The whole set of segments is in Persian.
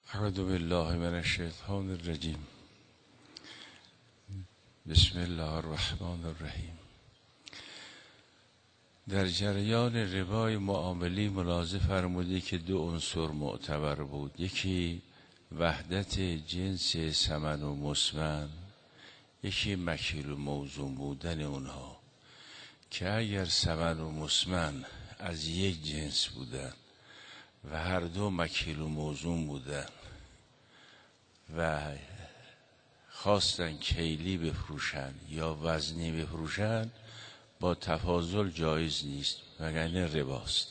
اعوذ بالله من الشیطان الرجیم. بسم الله الرحمن الرحیم. در جریان ربای معاملی ملاحظه فرمودی که دو عنصر معتبر بود، یکی وحدت جنس ثمن و مسمن، یکی مکیل و موزون بودن اونها، که اگر ثمن و مسمن از یک جنس بودن و هر دو مکیل و موزون بودن و خواستن کیلی بفروشن یا وزنی بفروشن، با تفاضل جایز نیست وگرنه رباست.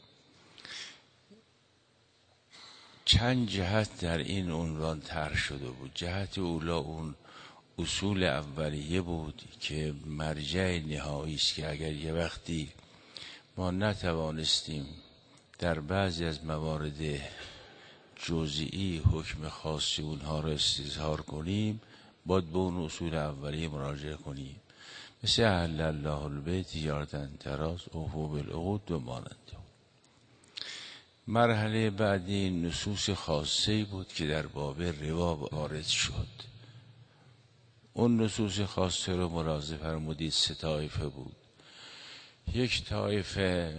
چند جهت در این عنوان طرح شده بود. جهت اولا اون اصول اولیه بود که مرجع نهایی است که اگر یه وقتی ما نتوانستیم در بعضی از موارد جزئی حکم خاصی اونها را استظهار کنیم، باید به اون اصول اولیه مراجعه کنیم، مثل احل الله البیع تجارتا تراض اوفوا بالعقود و مانند. مرحله بعدی نصوص خاصی بود که در باب ربا وارد شد. اون نصوص خاصه رو ملاحظه فرمودید سه طایفه بود. یک طایفه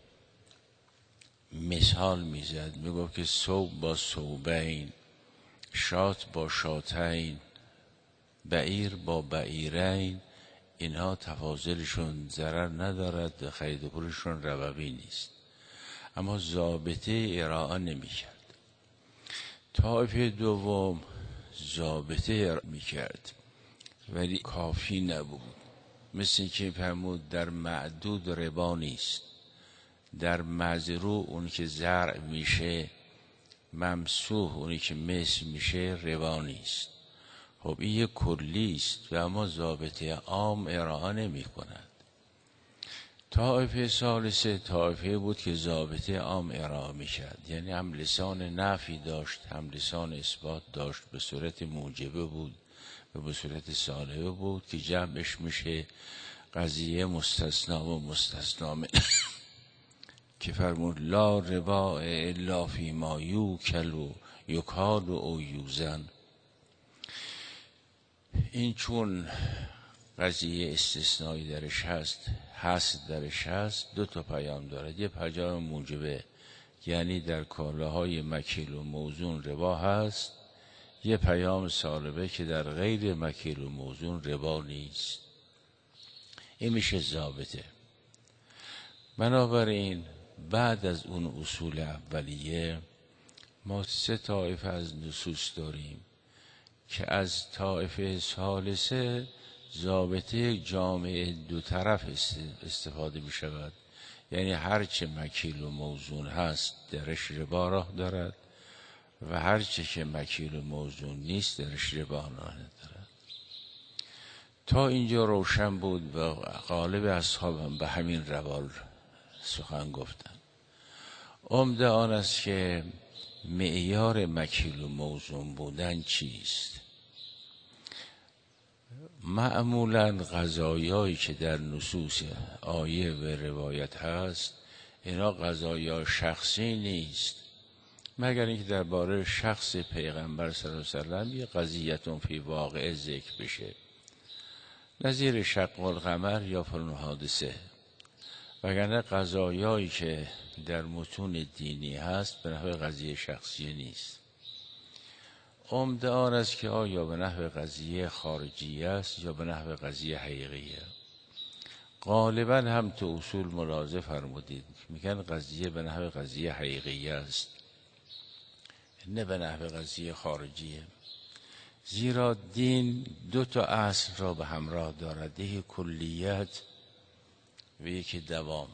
مثال میزد، میگفت که ثوب با ثوبین، شات با شاتین، بعیر با بعیرین، اینها تفاضلشون ضرر ندارد، خرید و فروششون ربوی نیست، اما ضابطه ارائه نمیکرد. طایفه دوم ضابطه ارائه میکرد ولی کافی نبود، مثل که فرمود در معدود ربا نیست، در مزروع اون که زرع میشه، ممسوح اونی که مثل میشه، ربا نیست. خب این یک کلی است و اما ضابطه عام ارائه نمی کند. طایفه ثالثه طایفه بود که ضابطه عام ارائه می کرد، یعنی هم لسان نفی داشت هم لسان اثبات داشت، به صورت موجبه بود و به صورت سالبه بود که جمعش میشه قضیه مستثنا و مستثنا منه که فرمود لا ربا الا فی ما یوکل و یکال و یوزن. این چون قضیه استثنایی درش هست درش هست، دو تا پیام دارد. یه پیام موجبه، یعنی در کالاهای مکیل و موزون ربا هست. یه پیام سالبه که در غیر مکیل و موزون ربا نیست. این میشه ضابطه. بنابراین بعد از اون اصول اولیه ما سه طایفه از نصوص داریم که از طایفه ثالثه ضابطه جامع دو طرف استفاده می شود، یعنی هرچه مکیل و موزون هست درش ربا راه دارد و هرچه که مکیل و موزون نیست درش ربا راه ندارد. تا اینجا روشن بود و غالب اصحاب هم به همین روال سخن گفتن. عمده آن است که معیار مکیل و موزون بودن چیست؟ معمولا قضایایی که در نصوص آیه و روایت هست، اینا قضایا شخصی نیست، مگر اینکه درباره شخص پیغمبر صلی الله علیه وسلم یه قضیتون فی واقع ذکر بشه، نظیر شق القمر یا فلان حادثه، وگرنه قضایایی که در متون دینی هست به نحو قضیه شخصی نیست. عمده آن است که آیا به نحو قضیه خارجی است یا به نحو قضیه حقیقیه. غالبا هم تو اصول ملاحظه فرمودید میگن قضیه به نحو قضیه حقیقیه است، نه به نحو قضیه خارجیه. زیرا دین دو تا اصل را به همراه دارد، یکی کلیت و یکی دوام.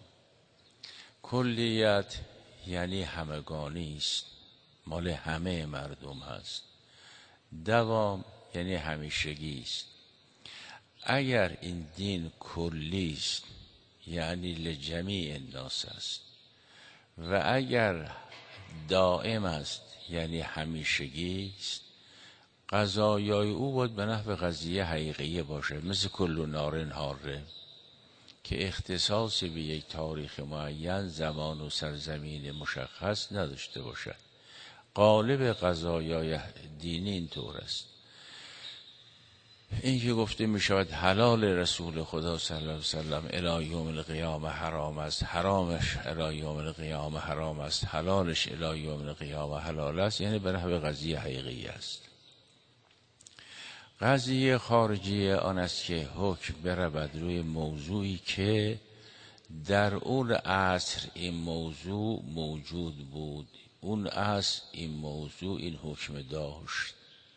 کلیت یعنی همگانی است، مال همه مردم هست. دوام یعنی همیشگی است. اگر این دین کلی است یعنی لجمیع الناس است و اگر دائم است یعنی همیشگی است، قضایای او باید به نحو قضیه حقیقیه باشه، مثل کل نار حاره که اختصاص به یک تاریخ معین، زمان و سرزمین مشخص نداشته باشد. غالب قضایای دینی این طور است. این که گفته می شود حلال رسول خدا صلی الله علیه وسلم الی یوم القیامه حرام است، حرامش الی یوم القیامه حرام است، حلالش الی یوم القیامه حلال است، یعنی به نحو قضیه حقیقی است. قضیه خارجی آن است که حکم برود روی موضوعی که در اون عصر این موضوع موجود بود، اون عصر این موضوع این حکم داشت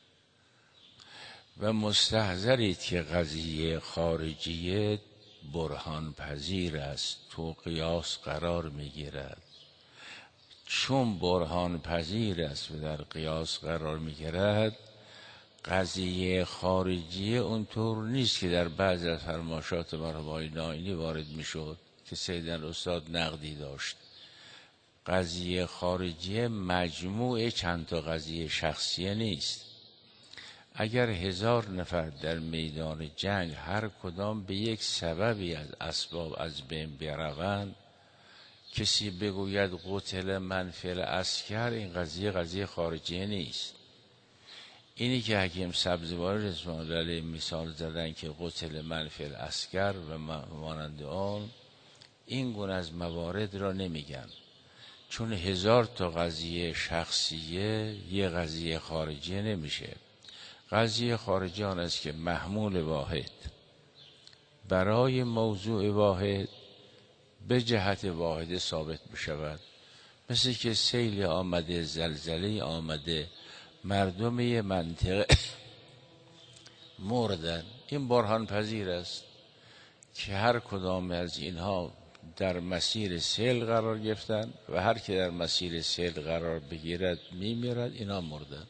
و مستحضرید که قضیه خارجیه برهان پذیر است، تو قیاس قرار میگیرد. چون برهان پذیر است و در قیاس قرار میگیرد، قضیه خارجیه اونطور نیست که در بعض از فرمایشات مرحوم آقای نائینی وارد میشد که سیدن استاد نقدی داشت. قضیه خارجیه مجموع چند تا قضیه شخصیه نیست. اگر 1000 نفر در میدان جنگ هر کدام به یک سببی از اسباب از بین بروند، کسی بگوید قتل من فی العسکر، این قضیه خارجیه نیست. اینی که حکیم سبزواری رضوان الله علیه مثال زدن که قتل من فی العسکر و مانند آن، این گونه از موارد را نمیگن، چون 1000 تا قضیه شخصیه یه قضیه خارجیه نمیشه. قضیه خارجی آن است که محمول واحد برای موضوع واحد به جهت واحد ثابت بشود. مثل که سیل آمده، زلزله آمده، مردم یه منطقه مردن، این برهان پذیر است که هر کدام از اینها در مسیر سیل قرار گرفتن و هر که در مسیر سیل قرار بگیرد میمیرد، اینا مردن.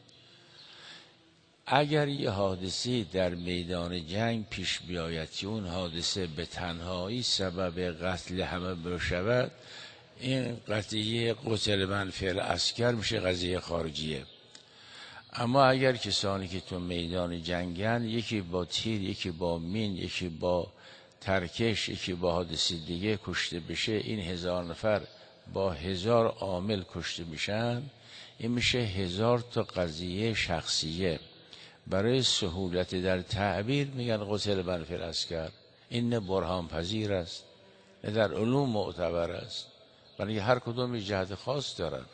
اگر یه حادثه در میدان جنگ پیش بیاید که اون حادثه به تنهایی سبب قتل همه بشود، این قضیه قتل من فی العسکر میشه قضیه خارجیه. اما اگر کسانی که تو میدان جنگن، یکی با تیر، یکی با مین، یکی با ترکش، یکی با حادثه دیگه کشته بشه، این 1000 نفر با 1000 عامل کشته میشن، این میشه 1000 تا قضیه شخصیه. برای سهولت در تعبیر میگن قتل من فی العسکر. این نه برهان پذیر است نه در علوم معتبر است، برای هر کدوم یه جهت خاص دارن.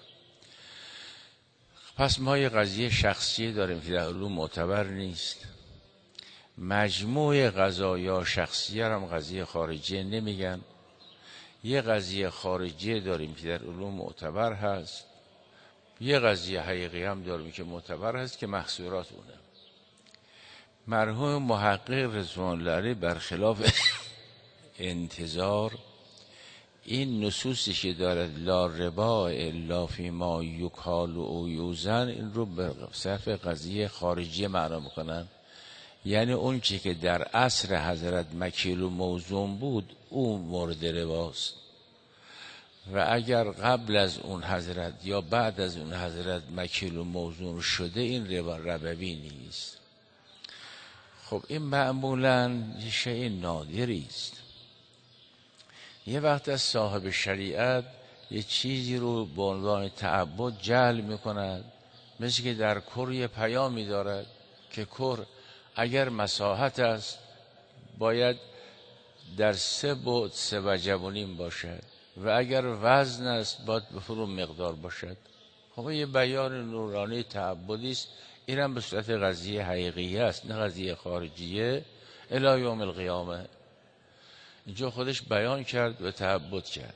پس ما یه قضیه شخصی داریم که در علوم معتبر نیست. مجموع قضایا شخصیه هم قضیه خارجیه نمیگن. یه قضیه خارجیه داریم که در علوم معتبر هست، یه قضیه حقیقی هم داریم که معتبر هست که محصورات اونه. مرحوم محقق رضوان الله علیه برخلاف انتظار این نصوصی که دارد لا ربا الا فیما یکال و یوزن، این رو به صرف قضیه خارجی معنا میکنن. یعنی اون چی که در عصر حضرت مکیل و موزون بود اون مورد رباست، و اگر قبل از اون حضرت یا بعد از اون حضرت مکیل و موزون شده، این ربوی نیست. خب این معمولاً یه شیء نادری است. یه وقت از صاحب شریعت یه چیزی رو به عنوان تعبد جعل میکند، مثل که در کر یه پیامی دارد که کر اگر مساحت است باید در 3 بعد 3 وجب باشد و اگر وزن است باید به فرو مقدار باشد. خب یه بیان نورانی تعبدی است. این هم به صورت قضیه حقیقی است، نه قضیه خارجیه. الی یوم القیامه اینجا خودش بیان کرد و تعبد کرد.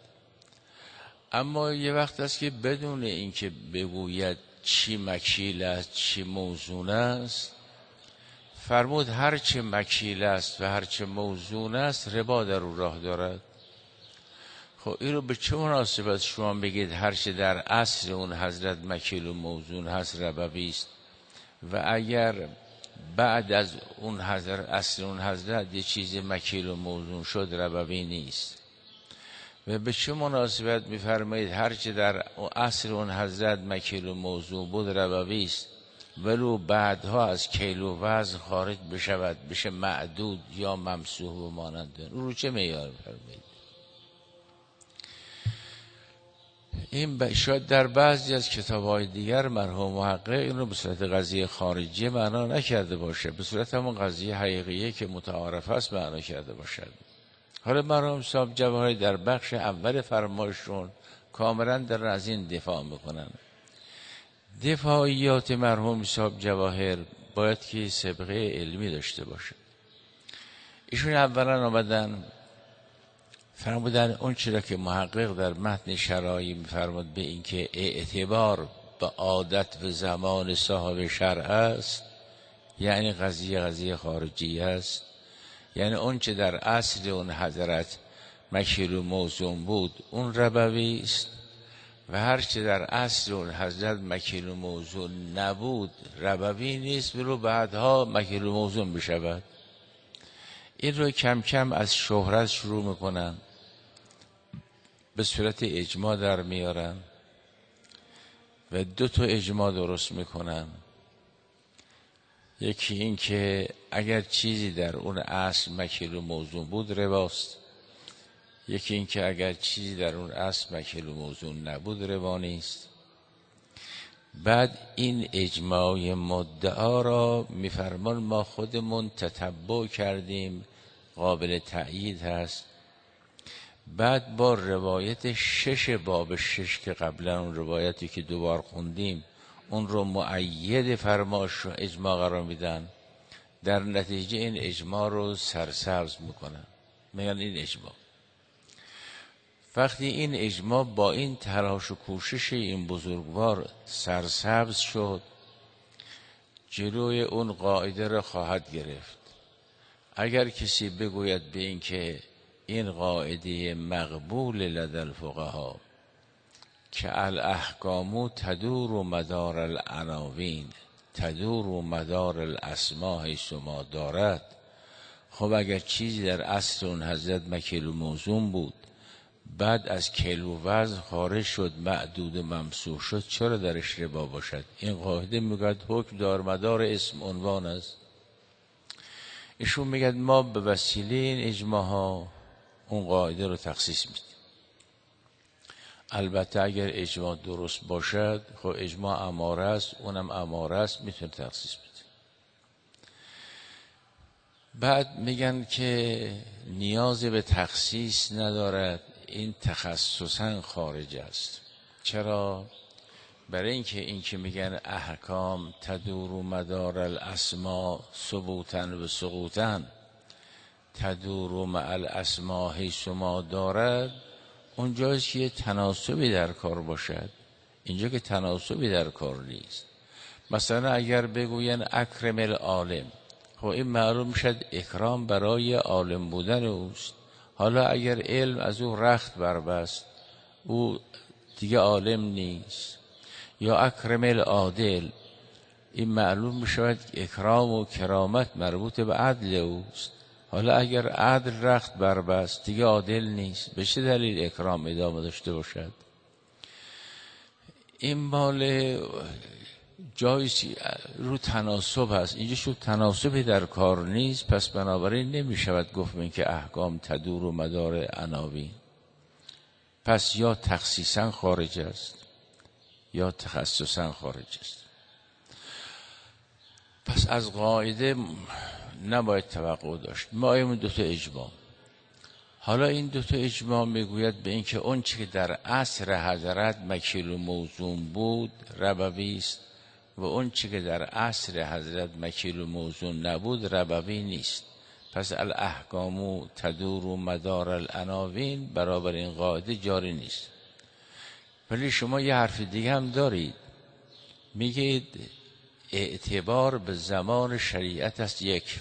اما یه وقت است که بدون اینکه بگوید چی مکیل است چی موزون است، فرمود هر چه مکیل است و هر چه موزون است ربا در او راه دارد. خب این رو به چه مناسبت شما بگید هر چه در عصر اون حضرت مکیل و موزون هست ربوی است، و اگر بعد از اون حضرت عصر اون حضرت یه چیز مکیل و موزون شد ربوی نیست؟ و به چه مناسبت میفرمایید هر چه در عصر اون حضرت مکیل و موزون بود ربوی است، ولو بعدها از کیل و وزن خارج بشود بشه معدود یا ممسوح و مانند؟ رو چه معیار میفرمایید؟ این شاید در بعضی از کتاب‌های دیگر مرحوم محقق این رو به صورت قضیه خارجی معنا نکرده باشه، به صورت همون قضیه حقیقیه که متعارف است معنا کرده باشد. حالا مرحوم صاحب جواهری در بخش اول فرمایشون کاملا در از این دفاع میکنن. دفاعیات مرحوم صاحب جواهر باید که سابقه علمی داشته باشه. ایشون اولا آمدن فرمودن اون چرا که محقق در متن شرعی میفرماد به این که اعتبار به عادت و زمان صاحب شرع است، یعنی قضیه خارجی است، یعنی اون چه در اصل اون حضرت مکیل و موزون بود اون ربوی است و هر چه در اصل اون حضرت مکیل و موزون نبود ربوی نیست ولو بعدها مکیل و موزون بشود. این رو کم کم از شهرت شروع میکنن، به صورت اجماع در میارن و 2 تا اجماع درست میکنن. یکی این که اگر چیزی در اون اصل مکیل و موزون بود رواست، یکی این که اگر چیزی در اون اصل مکیل و موزون نبود روا نیست. بعد این اجماع مدعا را میفرمان ما خودمون تتبع کردیم، قابل تأیید هست. بعد با روایت 6 باب 6 که قبلا اون روایتی که 2 بار خوندیم اون رو مؤید فرمایش و اجماع قرار میدن، در نتیجه این اجماع رو سرسبز میکنن، میگن این اجماع. وقتی این اجماع با این تلاش و کوشش این بزرگوار سرسبز شد، جلوی اون قاعده را خواهد گرفت. اگر کسی بگوید به این که این قاعده مقبول لدى الفقها که الاحکام تدور و مدار العناوین تدور و مدار الاسماء حیث ما دارد، خب اگر چیزی در اصل اون حضرت مکیل و موزون بود بعد از کیل و وزن خارج شد معدود و ممسوح شد چرا درش ربا باشد؟ این قاعده میگه حکم دار مدار اسم عنوان است. ایشون میگه ما به وسیله این اجماع ها اون قاعده رو تخصیص میدیم. البته اگر اجماع درست باشد خب اجماع اماره است، اونم اماره است، میتونه تخصیص بده. بعد میگن که نیاز به تخصیص ندارد، این تخصصا خارج است. چرا؟ برای اینکه میگن احکام تدور و مدار الاسماء ثبوتا و سقوطا تدور و مع الاسماء حیث ما دارد، اونجاست که تناسبی در کار باشد، اینجا که تناسبی در کار نیست. مثلا اگر بگوین اکرم العالم، خب این معلوم میشد اکرام برای عالم بودن اوست. حالا اگر علم از او رخت بربست او دیگه عالم نیست. یا اکرم العادل، این معلوم میشود اکرام و کرامت مربوط به عدل اوست. حالا اگر عدل رخت بربست دیگه عادل نیست، به چه دلیل اکرام ادامه داشته باشد؟ این مال جایزی رو تناسب هست، اینجا شد تناسبی در کار نیست، پس بنابراین نمیشود گفت این که احکام تدور و مدار عناوین. پس یا تخصیصا خارج است یا تخصصا خارج است. پس از قاعده نباید توقع داشت. ما این 2 تا اجماع. حالا این 2 تا اجماع میگوید به این که اون چی که در عصر حضرت مکیل و موزون بود ربوی است و اون چی که در عصر حضرت مکیل و موزون نبود ربوی نیست. پس الاحکام تدور و مدار العناوین برابر این قاعده جاری نیست. ولی شما یه حرف دیگه هم دارید، میگید اعتبار به زمان شریعت است. یک،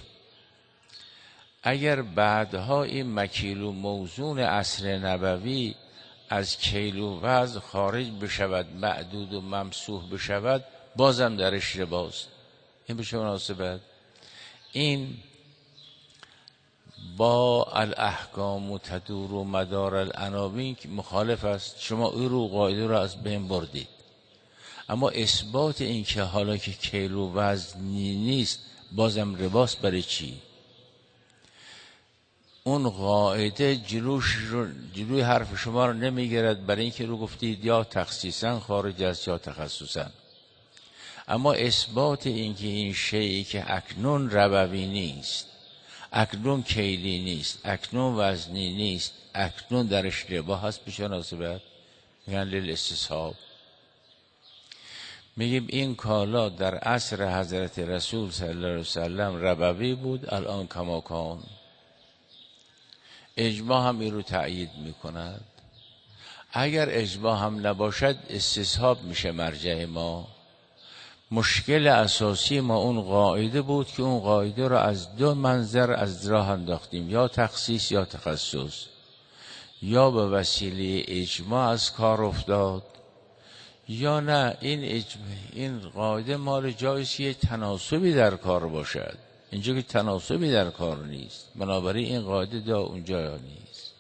اگر بعدها این مکیل و موزون عصر نبوی از کیل و وزن خارج بشود معدود و ممسوح بشود بازم درش رباست. این به چه مناسبت؟ این با الاحکام تدور و مدار العناوین مخالف است. شما او رو قاعده رو از بین بردید. اما اثبات این که حالا که کیل و وزن نیست بازم رباست برای چی؟ اون قاعده جلوی حرف شما رو نمیگیرد، برای اینکه رو گفتید یا تخصیصا خارج است یا تخصصا. اما اثبات اینکه این شیئی که اکنون ربوی نیست، اکنون کیلی نیست، اکنون وزنی نیست، اکنون در اشتباه هست، به چه مناسبت؟ میگن للاستصحاب. میگیم این کالا در عصر حضرت رسول صلی الله علیه وسلم ربوی بود، الان کماکان. اجماع هم این رو تأیید میکند. اگر اجماع هم نباشد استصحاب میشه مرجع ما. مشکل اساسی ما اون قاعده بود که اون قاعده رو از دو منظر از راه انداختیم، یا تخصیص یا تخصص. یا به وسیله اجماع از کار افتاد، یا نه این قاعده مال جاییست که تناسبی در کار باشد. اینجا که تناسبی در کار نیست، بنابراین این قاعده دا اونجا نیست.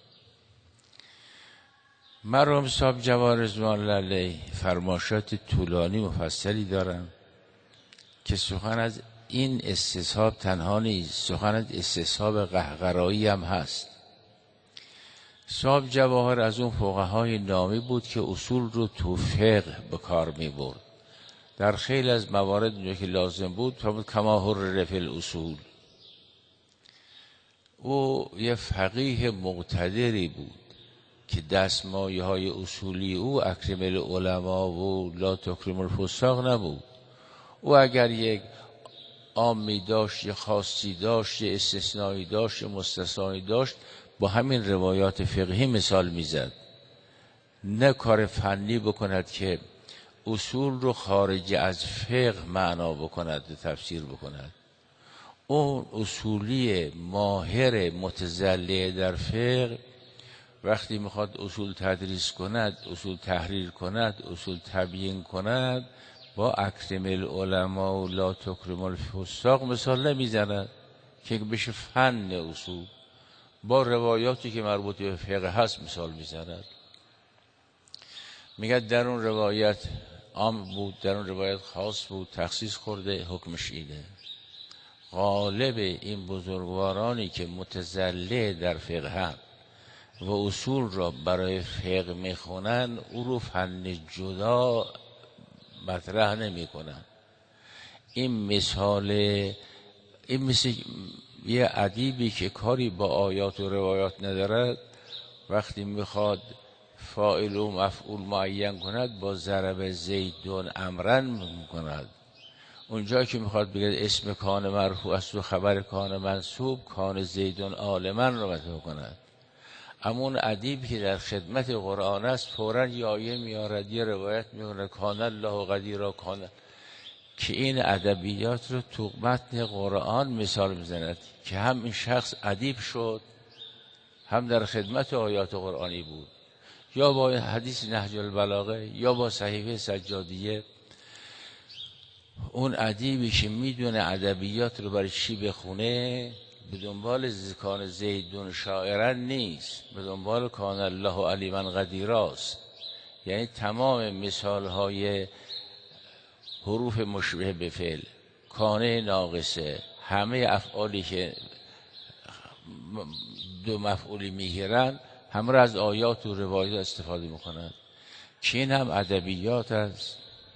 مرحوم صاحب جواد رضوان الله علیه فرمایشات طولانی مفصلی دارن که سخن از این استصحاب تنها نیست، سخن از استصحاب قهقرایی هم هست. صاحب جواهر از اون فقهای نامی بود که اصول رو تو فقه به کار می برد. در خیلی از موارد اونجا که لازم بود فرمود کما حرر فی الاصول. او یه فقیه مقتدری بود که دستمایه های اصولی او اکرم العلماء و لا تکرم الفساق نبود. او اگر یک عامی داشت، یه خاصی داشت، یه استثنایی داشت، یه مستثنایی داشت، با همین روایات فقهی مثال میزد. نه کار فنی بکند که اصول رو خارج از فقه معنا بکند و تفسیر بکند. اون اصولی ماهر متزلی در فقه وقتی میخواد اصول تدریس کند، اصول تحریر کند، اصول تبیین کند، با اکرم العلماء و لا تکرم الفساق مثال نمیزند که بشه فن اصول. با روایاتی که مربوط به فقه هست مثال میزند. میگه در اون روایت عام بود، در اون روایت خاص بود، تخصیص خورده، حکمش اینه. غالب این بزرگوارانی که متزله در فقه هم و اصول را برای فقه میخونن، او رو فن جدا مطرح نمی کنن. این مثل یه ادیبی که کاری با آیات و روایات ندارد، وقتی میخواد فاعل و مفعول معین کند با ضرب زیدون امرن میکند. اونجا که میخواد بگه اسم کان مرفوع است و خبر کان منصوب، کان زیدون عالمن رو مطرح کند. اما اون ادیبی که در خدمت قرآن است فوراً یه آیه میارد، یه روایت میکنه کان الله قدیرا کان، که این ادبیات رو تو متن قرآن مثال میزند که هم این شخص ادیب شد، هم در خدمت آیات قرآنی بود، یا با حدیث نهج البلاغه یا با صحیفه سجادیه. اون ادیبی که میدونه ادبیات رو برای چی بخونه، به دنبال کان زیدون شاعرن نیست، به دنبال کان الله علیما قدیراست. یعنی تمام مثال های حروف مشبه به فعل، کانه ناقصه، همه افعالی که دو مفعولی میگیرن، همه را از آیات و روایات استفاده میکنن. که این هم ادبیات است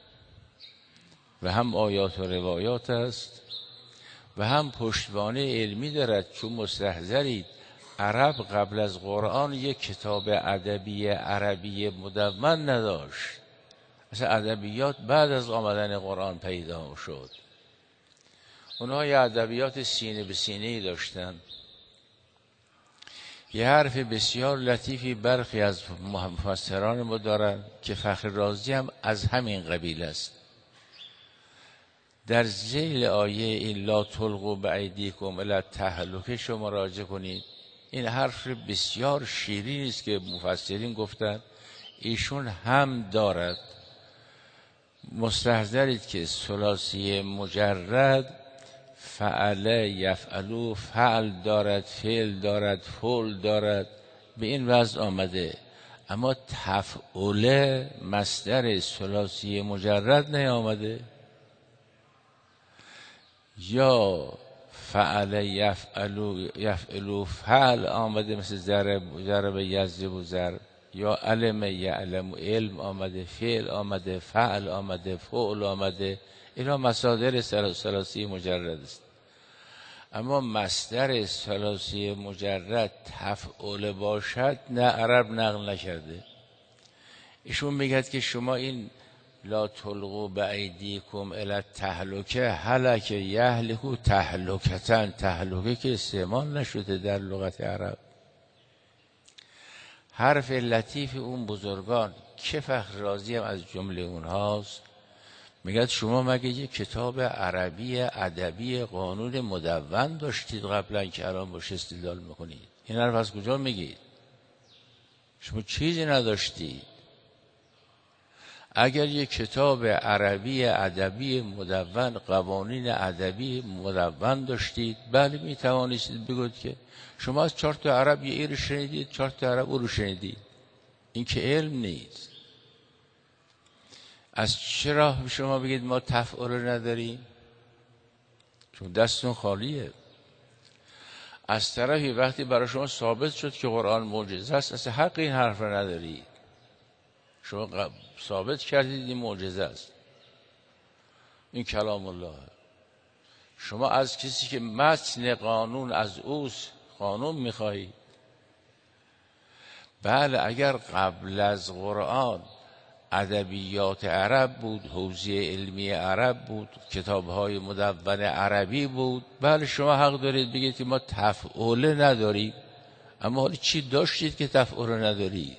و هم آیات و روایات است و هم پشتوانه علمی دارد. چون مستحضرید عرب قبل از قرآن یک کتاب ادبی عربی مدون نداشت. اصلا ادبیات بعد از آمدن قرآن پیدا شد. اونها یه ادبیات سینه به سینه داشتن. یه حرف بسیار لطیفی برخی از مفسران ما دارن که فخر رازی هم از همین قبیل است. در ذیل آیه این لا تلقوا بایدیکم الی التهلکه شما مراجعه کنید. این حرف بسیار شیرینی است که مفسرین گفتن، ایشون هم دارد. مستحضرید که ثلاثی مجرد فعل یفعلو، فعل دارد، فعل دارد، فعل دارد، به این وضع آمده. اما تفعله مصدر ثلاثی مجرد نیامده. یا فعل یفعلو فعل آمده مثل ضرب یضرب ضرب، یا علم یعلم علم آمده، فعل آمده، فعل آمده، فعل آمده. اینا مصادر ثلاثی مجرد است. اما مصدر ثلاثی مجرد تفعول باشد نه، عرب نقل نکرده. ایشون میگه که شما این لا تلقوا بایدیکم الی التهلکه، هلک یهلکو تهلکتن، تهلکه که استعمال نشده در لغت عرب. حرف لطیف اون بزرگان که فخر رازی هم از جمله اونهاست، میگه شما مگه یه کتاب عربی ادبی قانون مدون داشتید قبلا که الان باش استدلال میکنید؟ این حرف از کجا میگید؟ شما چیزی نداشتید. اگر یک کتاب عربی ادبی مدون، قوانین ادبی مدون داشتید، بله می توانستید بگوید که شما از 4 تا عرب یه ای رو شنیدید، 4 تا عرب او رو شنیدید. این که علم نیست. از چرا شما بگید ما تفعول نداریم؟ چون دستون خالیه. از طرفی وقتی برای شما ثابت شد که قرآن معجزه است، اصلا حق این حرف رو ندارید. شما ثابت کردید این معجزه است، این کلام الله. شما از کسی که متن قانون از اوست قانون میخواهید. بله اگر قبل از قرآن ادبیات عرب بود، حوزه علمی عرب بود، کتاب‌های مدون عربی بود، بله شما حق دارید بگید که ما تفعول نداریم. اما حالا چی داشتید که تفعول ندارید؟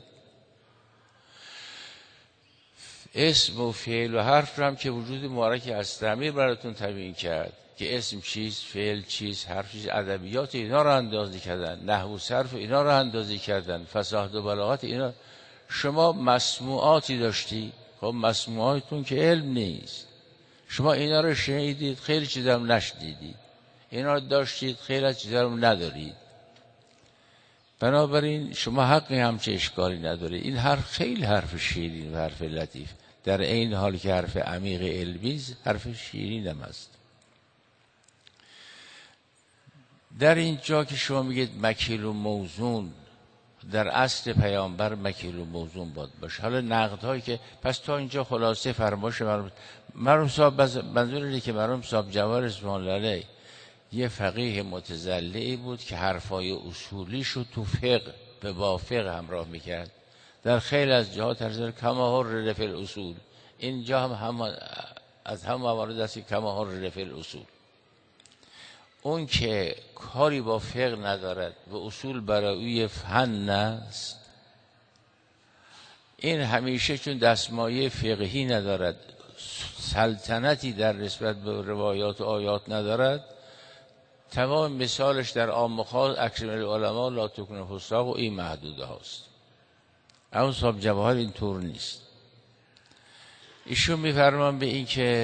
اسم و فعل و حرف هم که وجود مبارک از تعمیر براتون تبیین کرد که اسم چیست، فعل چیست، حرف چیست. ادبیات اینا رو اندازی کردن، نحو و صرف اینا رو اندازی کردن، فصاحت و بلاغت اینا. شما مسموعاتی داشتی، خب مسموعاتون که علم نیست. شما اینا رو شنیدید، خیلی چیزا هم نشنیدید. اینا رو داشتید، خیلی چیزا رو ندارید. بنابراین شما حقی همچه اشکالی نداره. این حرف خیلی حرف شیرین و حرف لطیف، در این حال که حرف عمیق علمی، حرف شیرین هم است. در اینجا که شما میگید مکیل و موزون، در اصل پیامبر مکیل و موزون باشه. حالا نقدهایی که پس تا اینجا خلاصه فرمایش مرحوم صاحب، منظور اینه که مرحوم صاحب جواهر رضوان الله علیه یه فقیه متزلعی بود که حرفای اصولی شو تو فقه به با فقه همراه میکرد. در خیلی از جهات هر کما حر فی الاصول، اینجا هم از هم موارد است که کما حر فی الاصول. اون که کاری با فقه ندارد و اصول برای او فن است، این همیشه چون دستمایه فقهی ندارد، سلطنتی در نسبت به روایات و آیات ندارد، تمام مثالش در عام و خاص اکثر العلماء لا تکن فساق و این محدوده هاست. اما صاحب جواهر این طور نیست. ایشون میفرمان به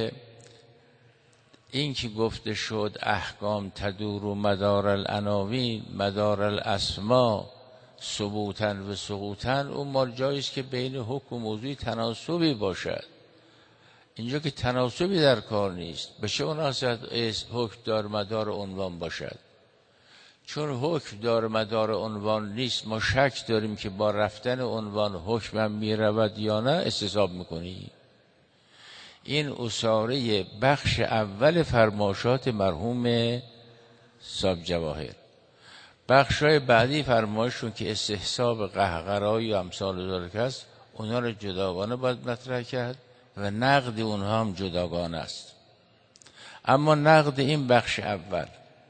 این که گفته شد احکام تدور و مدار العناوین مدار الاسما ثبوتن و سقوطن، اون مال جاییست که بین حکم و موضوعی تناسبی باشد. اینجا که تناسبی در کار نیست، به چه مناسبت حکم دار مدار عنوان باشد؟ چون حکم دار مدار عنوان نیست، ما شک داریم که با رفتن عنوان حکمم میرود یا نه، استصحاب میکنی. این اساره بخش اول فرمایشات مرحوم صاحب جواهر. بخشای بعدی فرمایشون که استحساب قهقرایی و امثال ذالک است، اونا رو جداگانه باید مطرح کرد و نقد اونها هم جداگانه است. اما نقد این بخش اول،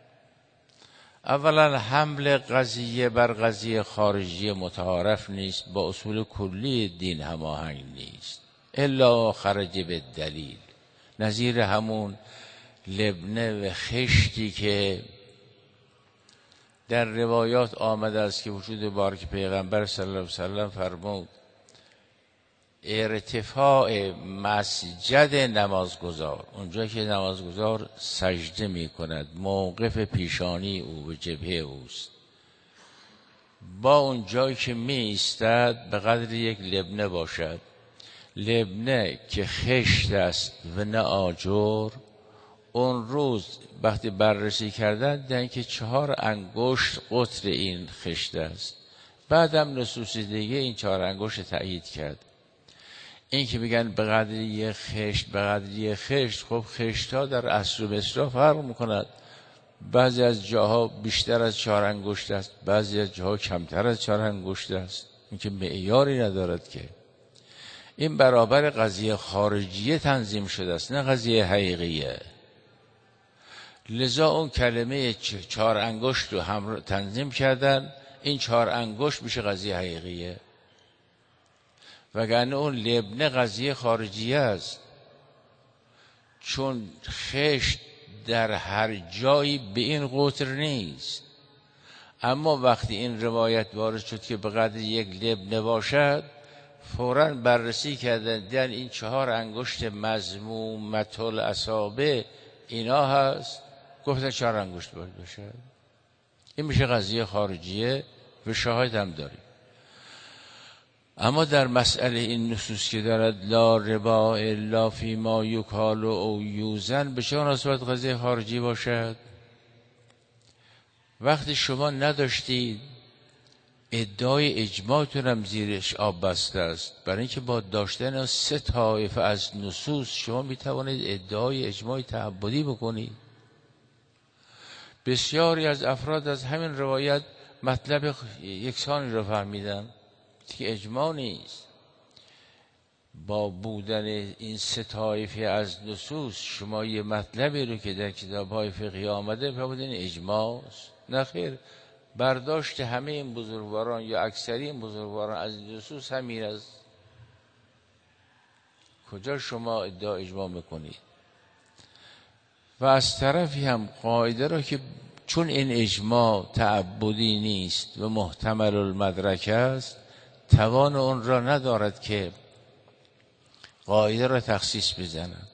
اولا حمل قضیه بر قضیه خارجی متعارف نیست، با اصول کلی دین هماهنگ نیست، الا خرج به دلیل. نظیر همون لبنه و خشتی که در روایات آمده است که وجود بارک پیغمبر صلی الله علیه وسلم فرمود ارتفاع مسجد نمازگزار، اونجا که نمازگزار سجده می کند، موقف پیشانی او و جبهه اوست، با اون جایی که می ایستد به قدر یک لبنه باشد. لبنه که خشت است و نه آجر، اون روز وقتی بررسی کردن دیدن که 4 انگشت قطر این خشت است. بعدم نصوص دیگه این 4 انگشت تأیید کرد. این که بگن به قدری یه خشت به قدری یه خشت، خب خشت ها در اصل و مصرا فرق میکند. بعضی از جاها بیشتر از 4 انگشت است، بعضی از جاها کمتر از 4 انگشت است. این که معیاری ندارد که. این برابر قضیه خارجیه تنظیم شده است، نه قضیه حقیقیه. لذا اون کلمه 4 انگشت رو هم تنظیم کردن، این 4 انگشت میشه قضیه حقیقیه. وگرنه اون لبنه قضیه خارجیه است، چون خشت در هر جایی به این قطر نیست. اما وقتی این روایت وارد شد که به قدر یک لبنه باشد، فوراً بررسی کردن دیدن این 4 انگشت مضمومة الاصابع اینا هست، گفتن 4 انگشت باید باشد. این میشه قضیه خارجیه و شاهد هم داریم. اما در مسئله این نصوص که دارد لا ربا الا فی ما یکال او یوزن، به چه مناسبت قضیه خارجی باشد؟ وقتی شما نداشتید ادعای اجماعتون هم زیرش آب بسته است. برای اینکه با داشتن 3 طایفه از نصوص شما میتوانید ادعای اجماع تعبدی بکنید. بسیاری از افراد از همین روایت مطلب یکسانی رو فهمیدن که اجماع نیست. با بودن این 3 طایفه از نصوص شما یه مطلبی رو که در کتاب‌های فقهی آمده فهمیدین اجماع است. نه خیر، برداشت همه این بزرگواران یا اکثری این بزرگواران از نصوص همین است. کجا شما ادعا اجماع میکنید؟ و از طرفی هم قاعده را که چون این اجماع تعبدی نیست و محتمل المدرک است، توان اون را ندارد که قاعده را تخصیص بزند.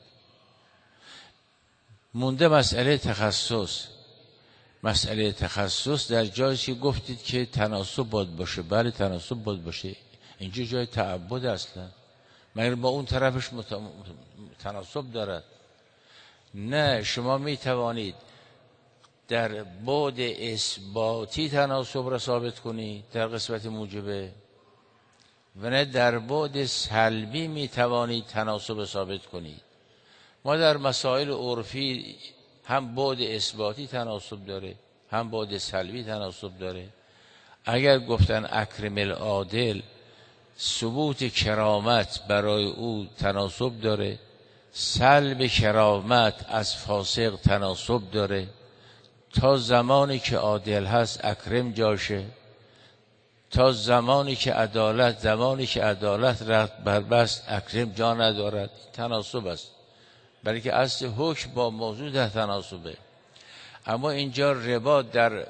مونده مسئله تخصص. مسئله تخصص در جایی که گفتید که تناسب باید باشه. بله تناسب باید باشه. اینجا جای تعبد اصلا مگر با اون طرفش تناسب دارد؟ نه، شما می توانید در بعد اثباتی تناسب را ثابت کنید در قسمت موجبه، و نه در بعد سلبی می توانید تناسب ثابت کنید. ما در مسائل عرفی هم بعد اثباتی تناسب داره، هم بعد سلبی تناسب داره. اگر گفتن اکرم العادل، ثبوت کرامت برای او تناسب داره، سلب کرامت از فاسق تناسب داره. تا زمانی که عادل هست اکرم جاشه، تا زمانی که عدالت رفت بربست اکرم جا ندارد. تناسب است، برای که اصل حکم با موضوع در تناسبه. اما اینجا ربا در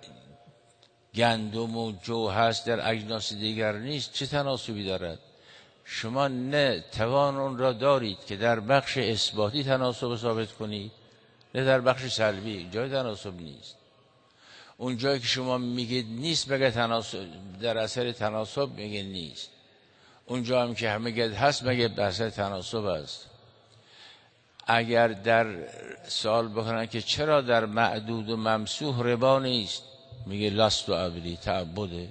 گندم و جو هست، در اجناس دیگر نیست، چه تناسبی دارد؟ شما نه توان اون را دارید که در بخش اثباتی تناسب ثابت کنید، نه در بخش سلبی. جای تناسب نیست. اون جایی که شما میگید نیست بگه تناسب، در اثر تناسب میگه نیست. اون جا هم که همه گید هست مگه به اثر تناسب است. اگر در سوال بکنن که چرا در معدود و ممسوح ربا نیست، میگه لست و عبدی، تعبده.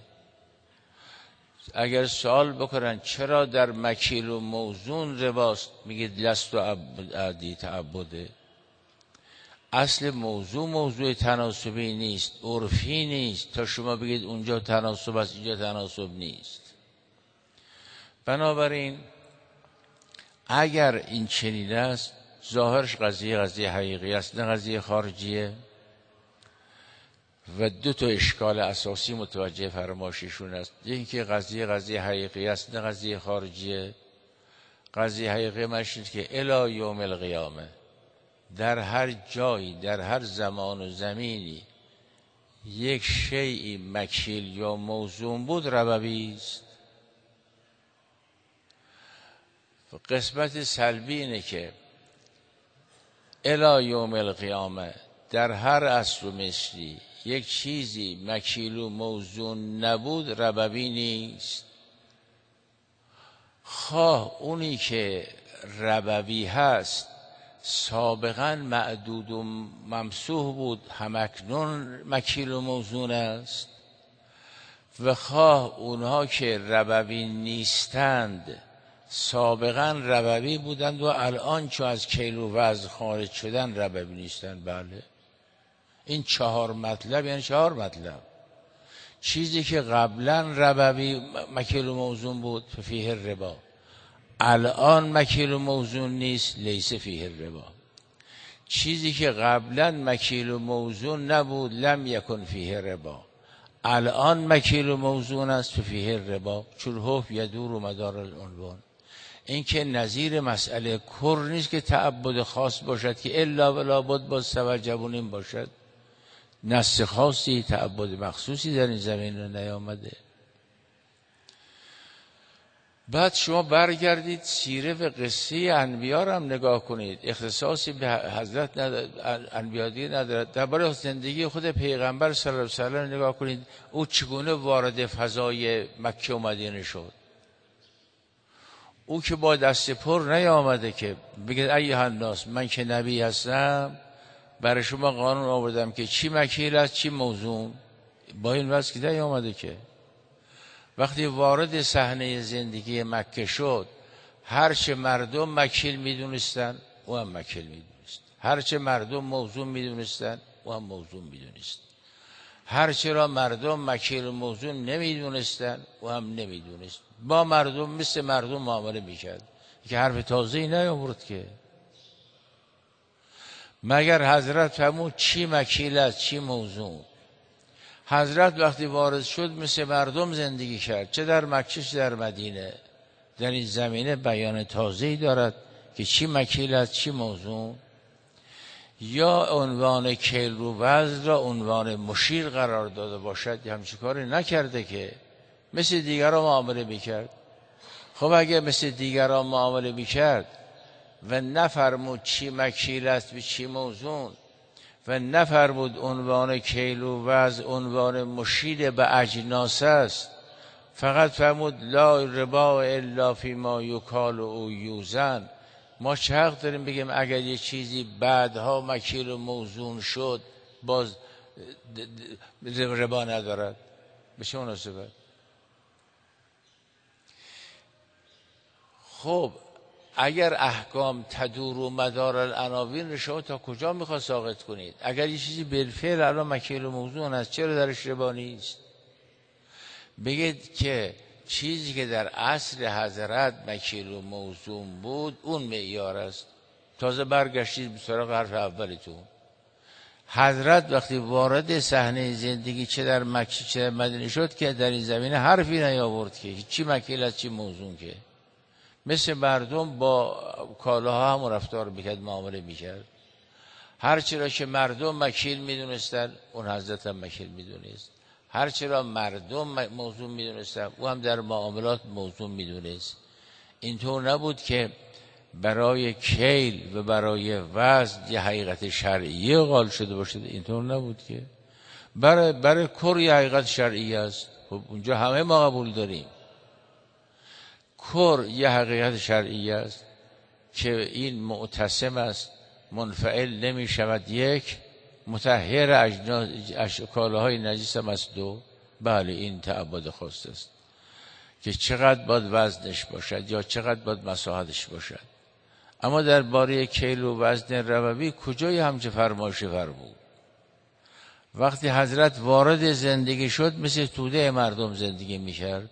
اگر سوال بکنن چرا در مکیل و موزون رباست، میگه لست و عبدی، تعبده. اصل موضوع تناسبی نیست، عرفی نیست، تا شما بگید اونجا تناسب است اینجا تناسب نیست. بنابراین اگر این چنین است، ظاهرش قضیه حقیقی است، نه قضیه خارجیه. و 2 اشکال اساسی متوجه فرمایششون است. اینکه قضیه حقیقی است، نه قضیه خارجیه. قضیه حقیقی معنیش که الی یوم القیامه، در هر جایی، در هر زمان و زمینی یک شیئی مکیل یا موزون بود، ربوی است. قسمت سلبی اینه که الی یوم القیامه در هر اصل و مثلی یک چیزی مکیل و موزون نبود، ربوی نیست. خواه اونی که ربوی هست سابقا معدود و ممسوح بود، همکنون مکیل و موزون است. و خواه اونها که ربوی نیستند سابقا ربوی بودند و الان چون از کیل و وزن خارج شدن ربوی نیستند. بله، این 4 مطلب یعنی 4 مطلب. چیزی که قبلا ربوی مکیل و موزون بود فیه الربا، الان مکیل و موزون نیست لیس فیه الربا. چیزی که قبلا مکیل و موزون نبود لم یکن فیه ربا، الان مکیل و موزون است فیه الربا، چون حکم یدور و مدار العنوان. این که نظیر مسئله کر نیست که تعبد خاص باشد که الا ولا بد با توجبون این باشد. نص خاصی تعبد مخصوصی در این زمین رو نیامده. بعد شما برگردید سیره و قصه انبیا رو هم نگاه کنید، اختصاصی به حضرت انبیا ندارد. درباره زندگی خود پیغمبر صلی الله علیه و سلم نگاه کنید، او چگونه وارد فضای مکه و مدینه شد. او که با دست پر نیامده که بگه ایها الناس من که نبی هستم برای شما قانون آوردم که چی مکیل است چی موزون، با این وضع که نیامده که. وقتی وارد صحنه زندگی مکه شد، هرچه مردم مکیل میدونستن او هم مکیل میدونست، هرچه مردم موزون میدونستن او هم موزون میدونست، هرچه را مردم مکیل و موزون نمیدونستن او هم نمیدونست. با مردم مثل مردم معامله میکرد که حرف تازه‌ای نیاورد که. مگر حضرت فرمود چی مکیل است چی موزون. حضرت وقتی وارد شد مثل مردم زندگی کرد، چه در مکه چه در مدینه. در این زمینه بیان تازه‌ای دارد که چی مکیل است چی موزون. یا عنوان کیل و وزن را عنوان مشیر قرار داده باشد، همچین کاری نکرده که مثل دیگران معامله میکرد. خب اگه مثل دیگران معامله میکرد و نفرمود چی مکیل است و چی موزون و نفرمود عنوان کیل و وزن عنوان مشیر به اجناس است، فقط فرمود لا ربا الا فی ما یکال و یوزن، ما چه حق داریم بگیم اگر یه چیزی بعدها مکیل و موزون شد باز ربا ندارد؟ به چه مناسبت؟ خب اگر احکام تدور و مدار العناوین شما تا کجا میخواد ساقط کنید؟ اگر یه چیزی بالفعل الان مکیل و موزون است چرا درش ربا نیست؟ بگید که چیزی که در عصر حضرت مکیل و موزون بود اون معیار است. تازه برگشتید به سراغ حرف اولتون. حضرت وقتی وارد صحنه زندگی چه در مکه چه در مدینه شد که در این زمینه حرفی نیاورد که چی مکیل است چی موزون، که مثل مردم با کالاها هم رفتار میکرد معامله میکرد. هرچی را که مردم مکیل میدونستن اون حضرت هم مکیل میدونست، هرچی را مردم موضوع میدونستن او هم در معاملات موضوع میدونست. اینطور نبود که برای کیل و برای وزن یه حقیقت شرعی قائل شده باشد، اینطور نبود که. برای کر یه حقیقت شرعی است، خب اونجا همه ما قبول داریم. کر یه حقیقت شرعی است که این معتصم است، منفعل نمی شود، یک مطهر اجناس کالاهای نجس هم است، دو بله این تعبد خاص است که چقدر باید وزنش باشد یا چقدر باید مساحتش باشد. اما در باره کیل و وزن ربوی کجای همچه فرمایشی فرمود؟ وقتی حضرت وارد زندگی شد مثل توده مردم زندگی میکرد.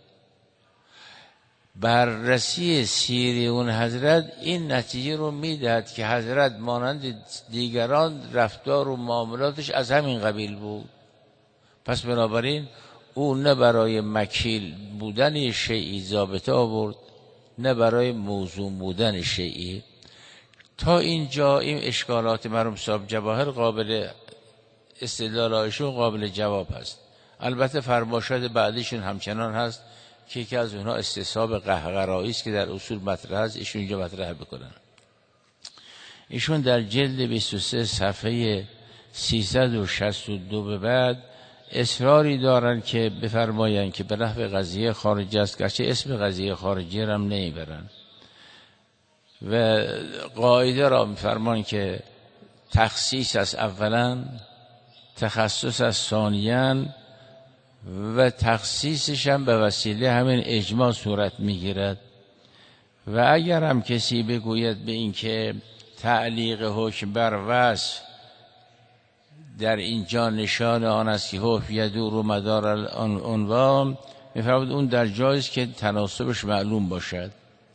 بررسی سیری اون حضرت این نتیجه رو میدهد که حضرت مانند دیگران رفتار و معاملاتش از همین قبیل بود. پس بنابراین او نه برای مکیل بودن شیئی ضابطه آورد نه برای موزون بودن شیئی. تا اینجا این اشکالات مرحوم صاحب جواهر قابل استدلالایشون قابل جواب هست. البته فرمایشات بعدیشون همچنان هست که یکی از اونها استصحاب قهقرایی است که در اصول مطرح است، ایشون اینجا مطرح بکنن. ایشون در جلد 23 صفحه 362 به بعد اصراری دارن که بفرمایند که به نحو قضیه خارجی است، گرچه اسم قضیه خارجی هم نمیبرن. و قاعده را می‌فرمان که تخصیص از اولا، تخصص از ثانیاً و تخصیصش هم به وسیله همین اجماع صورت میگیرد. و اگر هم کسی بگوید به این که تعلیق حکم بر وصف در اینجا نشان آن است که حکم یدور مدار العنوان، می‌فرماید اون در جایز که تناسبش معلوم باشد.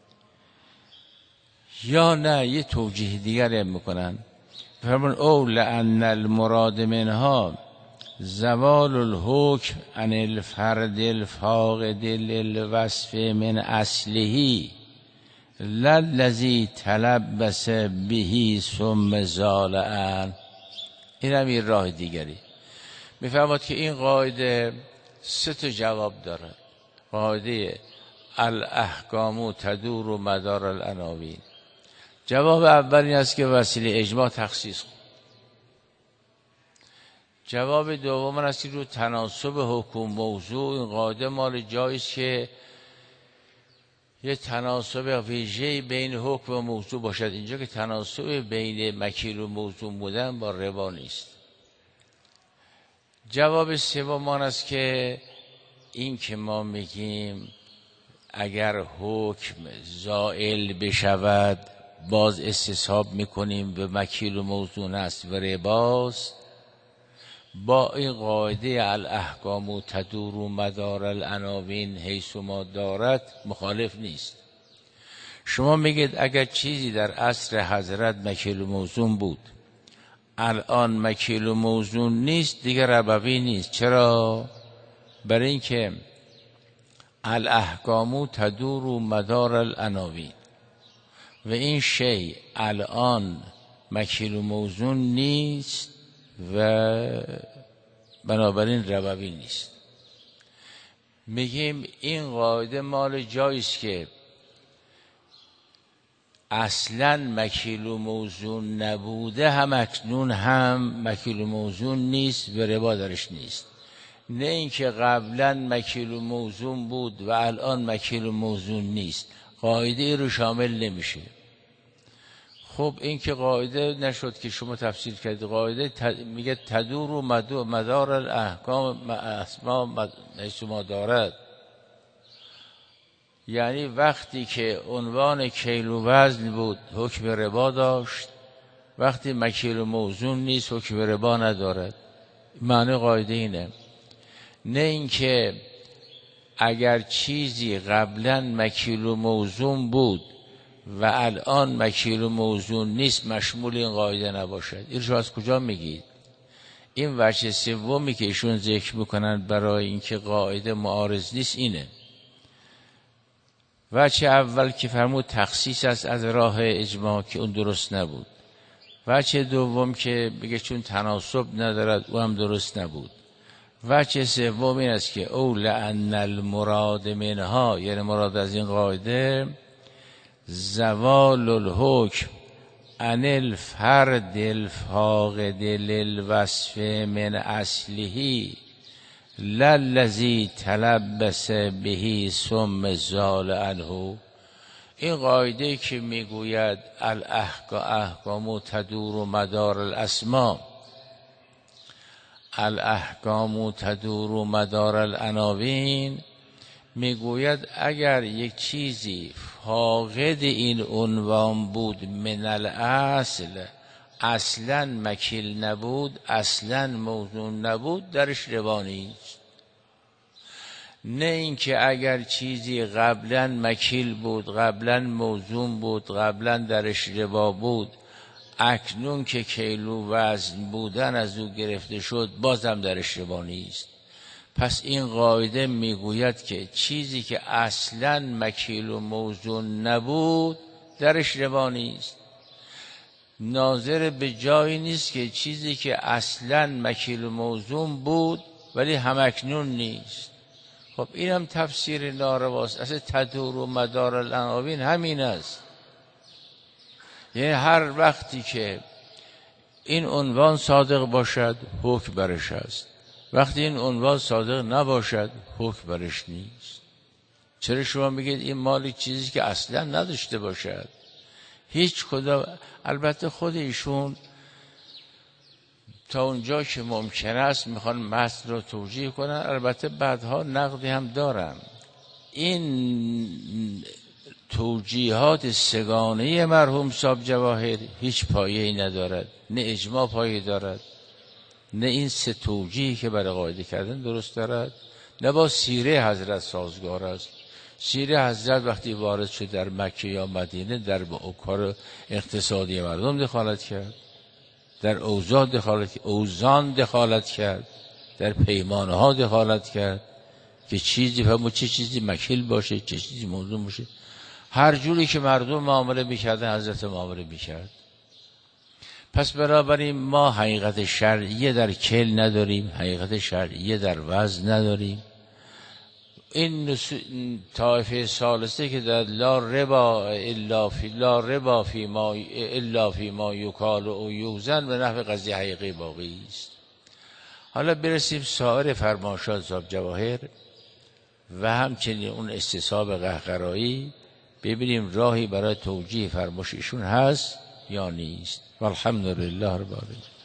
یا نه یه توجیه دیگر میکنن، می‌فرماید او لأن المراد منها زوال الحکم عن الفرد الفاقد للوصف من اصله لا الذی تلبس به ثم زال عنه. این هم این راه دیگری. می‌فرماید که این قاعده سه تا جواب داره. قاعده الاحکام تدور مدار العناوین. جواب اول این است که وسیله اجماع تخصیص کن. جواب دوم است که رو تناسب حکم موضوع این قاعده مال جایی است که یه تناسب ویژه‌ای بین حکم و موضوع باشد. اینجا که تناسب بین مکیل و موضوع بودن با ربا نیست. جواب سوم آن است که این که ما میگیم اگر حکم زائل بشود باز استصحاب میکنیم به مکیل و موضوع است و رباست، با این قاعده الاحکام تدور مدار العناوین حیث ما دارد مخالف نیست. شما میگید اگر چیزی در عصر حضرت مکیل و موضوع بود، الان مکیل و موضوع نیست، دیگر ربوی نیست. چرا؟ برای اینکه الاحکام تدور مدار العناوین و این شیء الان مکیل و موضوع نیست و بنابراین ربوی نیست. میگیم این قاعده مال جایی است که اصلا مکیل و موضوع نبوده، هم اکنون هم مکیل و موضوع نیست و ربا درش نیست. نه اینکه قبلا مکیل و موضوع بود و الان مکیل و موضوع نیست، قاعده رو شامل نمیشه. خب این که قاعده نشد که شما تفسیر کردید. قاعده میگه تدور و مدار الاحکام اسما ما دارد، یعنی وقتی که عنوان کیل و وزن بود حکم ربا داشت، وقتی مکیل و موزون نیست حکم ربا ندارد. معنی قاعده اینه. نه اینکه اگر چیزی قبلا مکیل و موزون بود و الان مکیل و موزون نیست مشمول این قاعده نباشد. این رو از کجا میگید؟ این وجه سومی که ایشون ذکر میکنن برای اینکه قاعده معارض نیست اینه. وجه اول که فرمود تخصیص است از راه اجماع که اون درست نبود. وجه دوم که بگه چون تناسب ندارد او هم درست نبود. وجه سوم این است که او لأن المراد منها، یعنی مراد از این قاعده زوال الحکم عن الفرد الفاقد للوصف من اصله لا الذی تلبس به ثم زال عنه. این قاعده که میگوید الاحکام تدور مدار الاسماء، الاحکام تدور مدار العناوین، میگوید اگر یک چیزی فاقد این عنوان بود من الاصل، اصلا مکیل نبود، اصلا موزون نبود، درش ربا نیست. نه اینکه اگر چیزی قبلا مکیل بود، قبلا موزون بود، قبلا درش ربا بود، اکنون که کیل و وزن بودن از او گرفته شد بازم درش ربا نیست. پس این قاعده میگوید که چیزی که اصلا مکیل و موزون نبود درش ربا نیست. ناظر به جایی نیست که چیزی که اصلا مکیل و موزون بود ولی همکنون نیست. خب این هم تفسیر نارواست. اصلا تدور و مدار العناوین همین است. یعنی هر وقتی که این عنوان صادق باشد حکم برش است، وقتی این عنوان صادق نباشد حکم برش نیست. چرا شما میگید این مال چیزی که اصلا نداشته باشد؟ هیچ کدام. البته خود ایشون تا اونجا که ممکن است میخوان متن رو توجیه کنن، البته بعدها نقدی هم دارن. این توجیهات سگانه مرحوم صاحب جواهر هیچ پایه‌ای ندارد، نه اجماع پایه دارد، نه این سه توجیهی که برای قاعده کردن درست دارد، نه با سیره حضرت سازگار است. سیره حضرت وقتی وارد شد در مکه یا مدینه در کار اقتصادی مردم دخالت کرد، در اوزان دخالت کرد، در پیمانه ها دخالت کرد که چیزی فهمو چه چیزی مکیل باشه، چه چیزی موضوع باشه. هر جوری که مردم معامله میکردن حضرت معامله میکرد. پس بنابراین ما حقیقت شرعیه در کل نداریم، حقیقت شرعیه در وزن نداریم. این طایفه ثالثه که در لا ربا الا فی ما یکال و یوزن به نحو قضیه حقیقی باقی است. حالا برسیم سایر فرمایشات صاحب جواهر و همچنین اون استصحاب قهقرایی، ببینیم راهی برای توجیه فرمایششون هست یا نیست. والحمدلله رب العالمین.